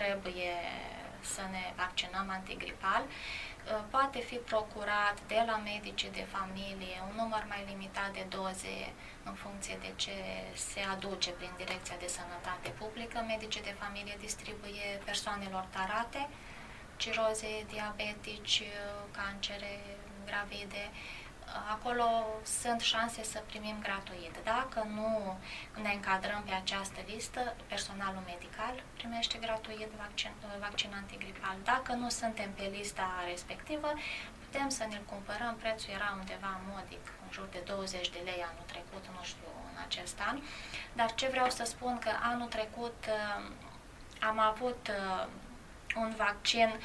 trebuie să ne vaccinăm antigripal, poate fi procurat de la medicii de familie un număr mai limitat de doze în funcție de ce se aduce prin Direcția de Sănătate Publică. Medicii de familie distribuie persoanelor tarate, ciroze, diabetici, cancere, gravide. Acolo sunt șanse să primim gratuit. Dacă nu ne încadrăm pe această listă, personalul medical primește gratuit vaccin antigripal. Dacă nu suntem pe lista respectivă, putem să ne-l cumpărăm. Prețul era undeva modic, în jur de 20 de lei anul trecut, nu știu în acest an. Dar ce vreau să spun, că anul trecut am avut un vaccin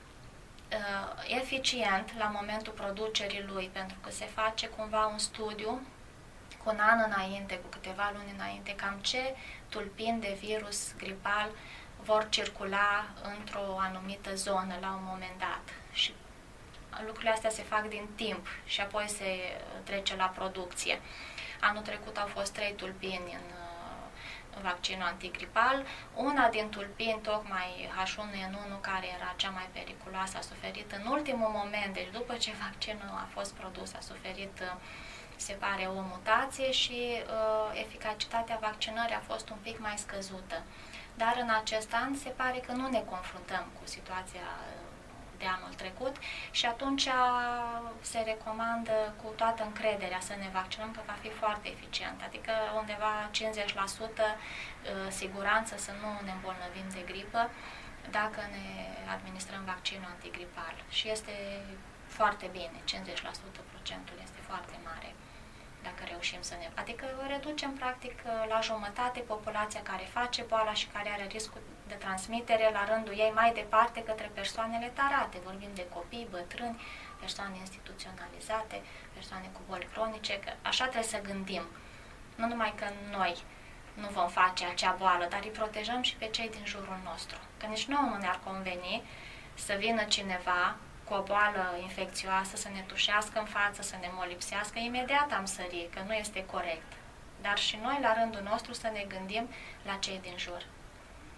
eficient la momentul producerii lui, pentru că se face cumva un studiu cu un an înainte, cu câteva luni înainte, cam ce tulpini de virus gripal vor circula într-o anumită zonă la un moment dat. Și lucrurile astea se fac din timp și apoi se trece la producție. Anul trecut au fost 3 tulpini în vaccinul antigripal. Una din tulpini, tocmai H1N1, care era cea mai periculoasă, a suferit în ultimul moment, deci după ce vaccinul a fost produs, a suferit, se pare, o mutație și eficacitatea vaccinării a fost un pic mai scăzută. Dar în acest an se pare că nu ne confruntăm cu situația de anul trecut și atunci se recomandă cu toată încrederea să ne vaccinăm, că va fi foarte eficient, adică undeva 50% siguranță să nu ne îmbolnăvim de gripă dacă ne administrăm vaccinul antigripal. Și este foarte bine, 50%, procentul este foarte mare dacă reușim să ne... Adică reducem practic la jumătate populația care face boala și care are riscul de transmitere la rândul ei mai departe către persoanele tarate. Vorbim de copii, bătrâni, persoane instituționalizate, persoane cu boli cronice, că așa trebuie să gândim. Nu numai că noi nu vom face acea boală, dar îi protejăm și pe cei din jurul nostru. Că nici nouă nu ne-ar conveni să vină cineva cu o boală infecțioasă, să ne tușească în față, să ne molipsească, imediat am sărit, că nu este corect. Dar și noi, la rândul nostru, să ne gândim la cei din jur.